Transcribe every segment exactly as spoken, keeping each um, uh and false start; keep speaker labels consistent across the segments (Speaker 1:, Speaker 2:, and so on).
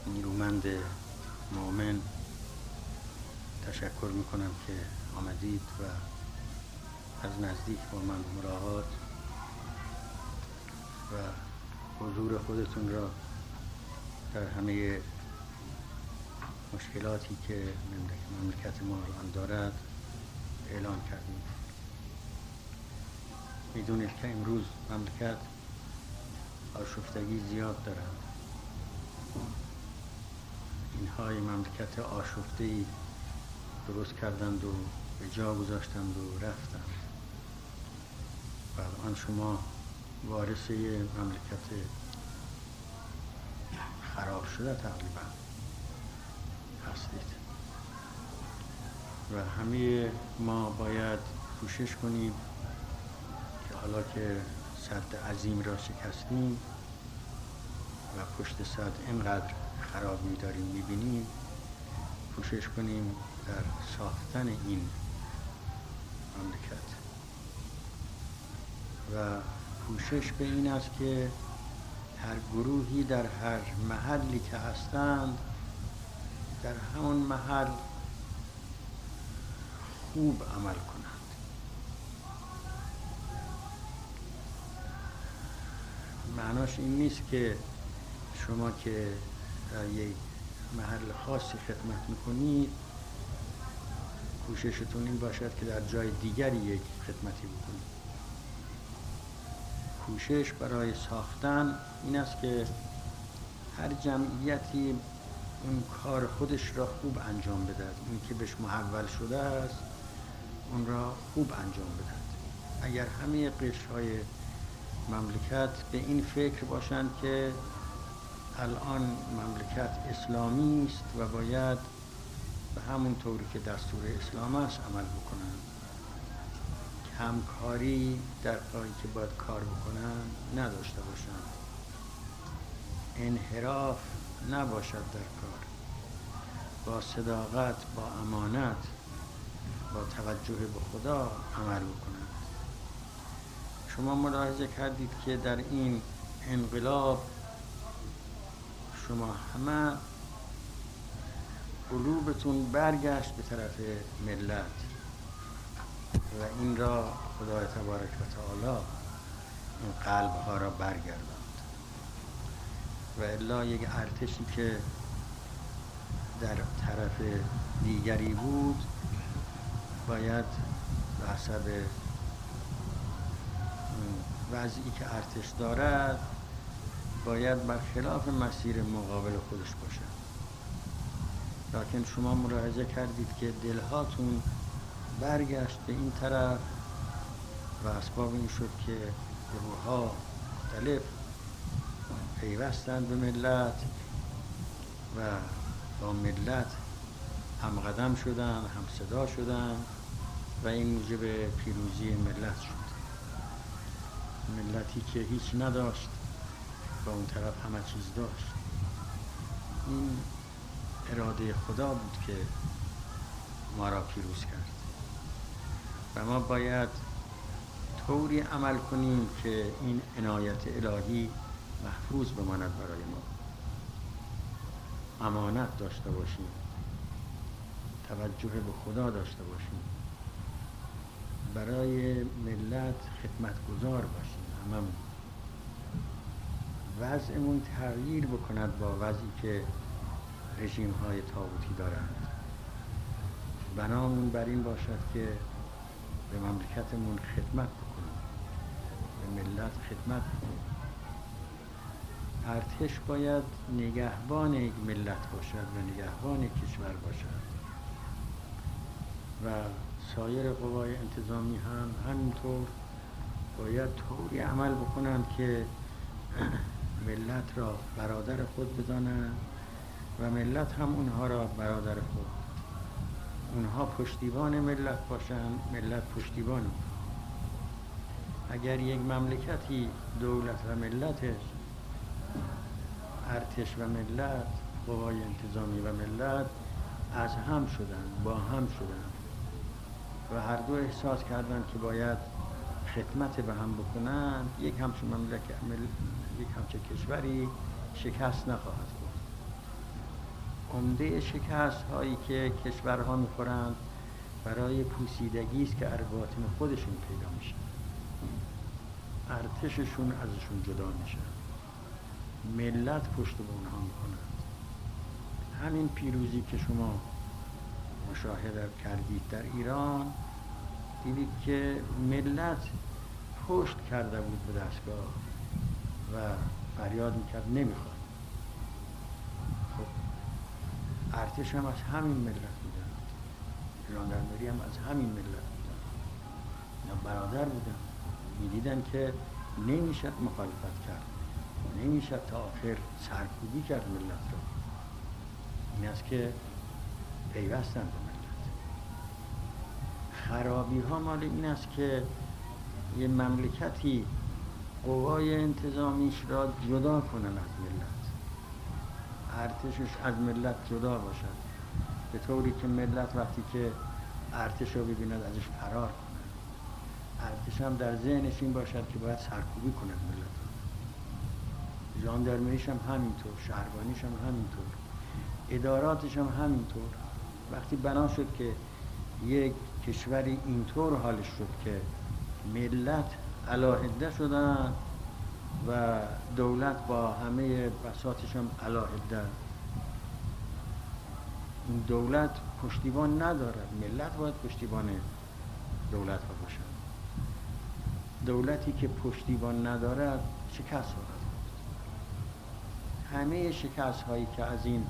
Speaker 1: نیرومند مؤمن تشکر میکنم که آمدید و از نزدیک با من ملاقات و حضور خودتون را در همه مشکلاتی که مملکت ما الان دارد اعلان کردیم. میدونید که امروز مملکت آشفتگی زیاد دارد. اینهای مملکت آشفته‌ای درست کردند و به جا گذاشتند و رفتند و الان شما وارث مملکت خراب شده تقریبا هستید و همه ما باید کوشش کنیم که حالا که سد عظیم را شکستیم و پشت سد اینقدر خرابی داریم میبینیم، کوشش کنیم در ساختن این مملکت و کوشش به این است که هر گروهی در هر محلی که هستند در همون محل خوب عمل کنند. معناش این نیست که شما که در یک محل خاصی خدمت میکنید کوششتون این باشد که در جای دیگری یک خدمتی بکنید. کوشش برای ساختن این است که هر جمعیتی اون کار خودش را خوب انجام بدهد، اون که بهش محول شده است اون را خوب انجام بدهد. اگر همه قشرهای مملکت به این فکر باشند که الان مملکت اسلامی است و باید به همون طوری که دستور اسلام است عمل بکنند، همکاری در کاری که باید کار بکنند نداشته باشند، انحراف نباشد در کار، با صداقت، با امانت، با توجه به خدا عمل بکنند. شما ملاحظه کردید که در این انقلاب شما همه قلوبتون برگشت به طرف ملت و این را خدای تبارک و تعالی این قلب ها را برگرداند و الا یک ارتشی که در طرف دیگری بود باید به حسب وضعی که ارتش دارد باید برخلاف مسیر مقابل خودش باشد. لکن شما ملاحظه کردید که دلهاتون برگشت به این طرف و اسباب این شد که گروه‌ها مختلف پیوستند به ملت و با ملت هم قدم شدن، هم صدا شدن و این موجب پیروزی ملت شد. ملتی که هیچ نداشت و اون طرف همه چیز داشت. این اراده خدا بود که ما را پیروز کرد و ما باید طوری عمل کنیم که این عنایت الهی محفوظ بماند برای ما. امانت داشته باشیم، توجه به خدا داشته باشیم، برای ملت خدمتگزار باشیم. هممون وضعمون تغییر بکند با وضعی که رژیم های طاغوتی دارند. بنامون بر این باشد که به مملکتمون خدمت بکنیم، به ملت خدمت بکنیم. ارتش باید نگهبان یک ملت باشد و نگهبان کشور باشد و سایر قوای انتظامی هم همینطور باید طوری عمل بکنند که ملت را برادر خود بدانند و ملت هم اونها را برادر خود. اونها پشتیبان ملت باشند، ملت پشتیبان اونها. اگر یک مملکتی دولت و ملتش، ارتش و ملت، قوای انتظامی و ملت از هم شدند، با هم شدند و هر دو احساس کردند که باید خدمت به هم بکنند، یک همچون مملکت، یک همچون کشوری شکست نخواهد بود. عمده شکست هایی که کشورها میخورند برای پوسیدگی است که در باطن خودشون پیدا میشه. ارتششون ازشون جدا میشه، ملت پشت به اونها میکنند. همین پیروزی که شما مشاهده کردید در ایران، دیدید که ملت پشت کرده بود به دستگاه و فریاد میکرد نمیخواد. خب ارتش هم از همین ملت بودن، ژاندارمری هم از همین ملت بودن، اینا برادر بودن. میدیدن که نمیشد مخالفت کرد، نمیشد تا آخر سرکوبی کرد ملت رو. این است که پیوستن به ملت. خرابی ها مال این است که یه مملکتی قوای انتظامیش را جدا کنن از ملت، ارتشش از ملت جدا باشد، به طوری که ملت وقتی که ارتش رو ببیند ازش فرار کنه. ارتش هم در ذهنش این باشد که باید سرکوبی کند ملت رو. ژاندارمریش هم همینطور، شهربانیش هم همینطور، اداراتش هم همینطور. وقتی بنا شد که یک کشوری اینطور حالش شد که ملت علاهده شدن و دولت با همه بساطش هم علاهده، این دولت پشتیبان ندارد، ملت باید پشتیبان دولت ها باشد. دولتی که پشتیبان ندارد شکست خواهد. همه شکست هایی که از این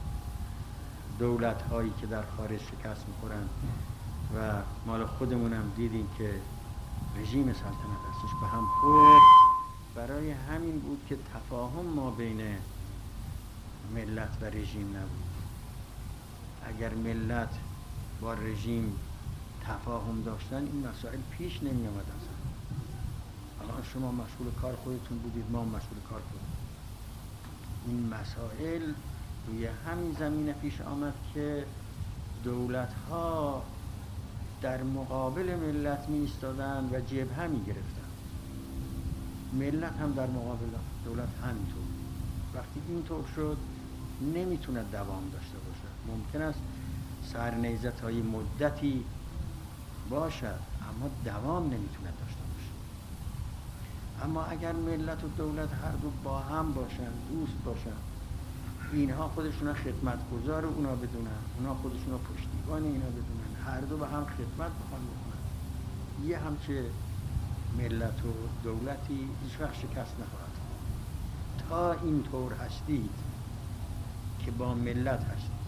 Speaker 1: دولت هایی که در خارج شکست میخورند و مال خودمون هم دیدیم که رژیم سلطنت هستش به هم خورد، برای همین بود که تفاهم ما بین ملت و رژیم نبود. اگر ملت با رژیم تفاهم داشتن این مسائل پیش نمی آمد. اصلا الان شما مشغول کار خودتون بودید، ما مشغول کار خودمون. این مسائل روی همین زمینه پیش آمد که دولت ها در مقابل ملت می ایستادن و جبهه می گرفتن، ملت هم در مقابل دولت همینطور. وقتی اینطور شد نمیتونه دوام داشته باشه. ممکن است سرنیزت های مدتی باشد اما دوام نمیتونه داشته باشه. اما اگر ملت و دولت هر دو با هم باشن، دوست باشن، اینها خودشون خدمتگزار اونا بدونن، اونا خودشون پشتیبان اینا بدونن، هر دو به هم خدمت بخوان بکنن، یه همچه ملت و دولتی هیچ وقت شکست نخواهد. تا اینطور هستید که با ملت هستید،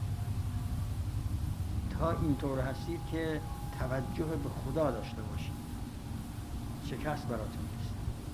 Speaker 1: تا اینطور هستید که توجه به خدا داشته باشید، شکست براتون نیست.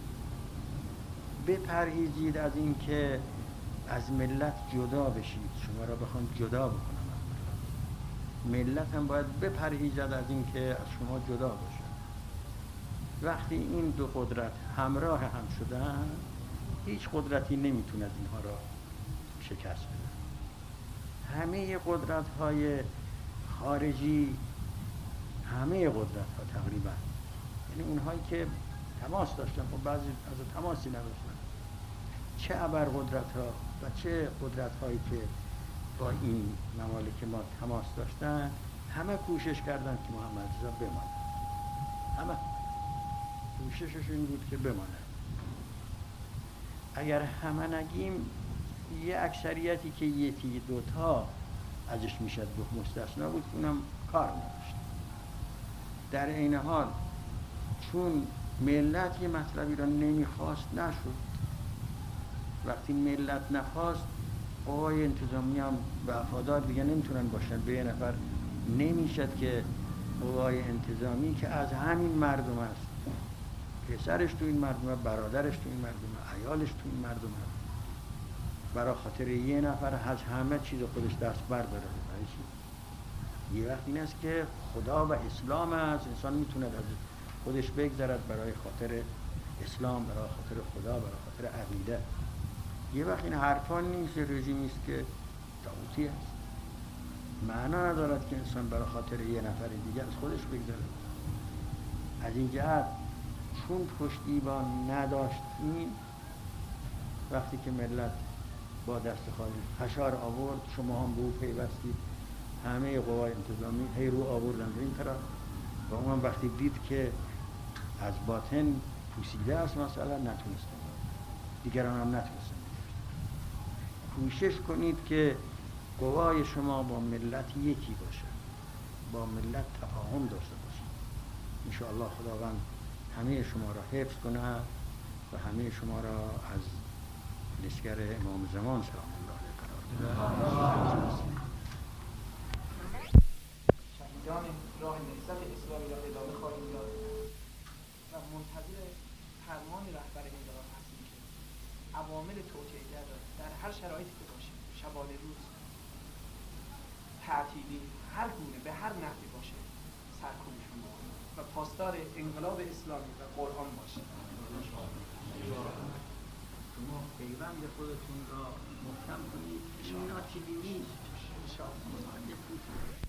Speaker 1: بپرهیزید از این که از ملت جدا بشید، شما را بخوان جدا بکنم از ملت. ملت هم باید بپرهیزد از این که از شما جدا باشه. وقتی این دو قدرت همراه هم شدن، هیچ قدرتی نمیتوند اینها را شکست بده. همه قدرت های خارجی، همه قدرت ها تقریبا، یعنی اونهایی که تماس داشتن، خب بعضی از تماسی نداشتن، چه ابر قدرت ها و چه قدرت هایی که با این ممالک ما تماس داشتن، همه کوشش کردن که محمد رضا بماند. همه کوششش این بود که بماند. اگر همه نگیم، یه اکثریتی که یکی دوتا ازش میشد گفت مستثنا بود، اونم کار نداشت. در این حال چون ملت یه مطلبی را نمیخواست نشد. وقتی ملت نخواست، قوای انتظامی هم وفادار دیگه نمیتونن باشن به یه نفر. نمیشد که قوای انتظامی که از همین مردم است، پسرش تو این مردم، برادرش تو این مردم، عیالش تو این مردم است، برای خاطر یه نفر از همه چیز خودش دست برداره. یه وقت این است که خدا و اسلام است، انسان میتونه از خودش بگذرد برای خاطر اسلام، برای خاطر خدا، برای خاطر عقیده. یه وقت این حرفا نیست، رژیمی است که طاغوتی است. معنا ندارد که انسان برای خاطر یه نفر دیگه از خودش بگذرد. از این جهت چون پشتیبان نداشتیم، وقتی که ملت با دست خالی فشار آورد، شما هم به او پیوستید، همه قوای انتظامی هی رو آوردن به این طرف و اون وقتی دید که از باطن پوسیده است مسئله نتونستن، دیگران هم نتونستن. کوشش کنید که قوای شما با ملت یکی باشه، با ملت تفاهم داشته باشید. انشاءالله خداوند همه شما را حفظ کنه و همه شما را از لشکر امام زمان سلام الله علیه قرار ده.
Speaker 2: شهیدان راه نهضت اسلامی را ادامه خواهیم داد و منتظر فرمان رهبر انقلاب هستیم که عوامل توطئه‌گر را در هر شرایطی که باشیم، شبانه روز، تعطیلی، هر گونه به هر نحوی باشه سرکوب شما و پاسدار انقلاب اسلامی و قرآن باشید.
Speaker 1: شما پیوند خودتون را محکم کنید. اینا چیزی نیست.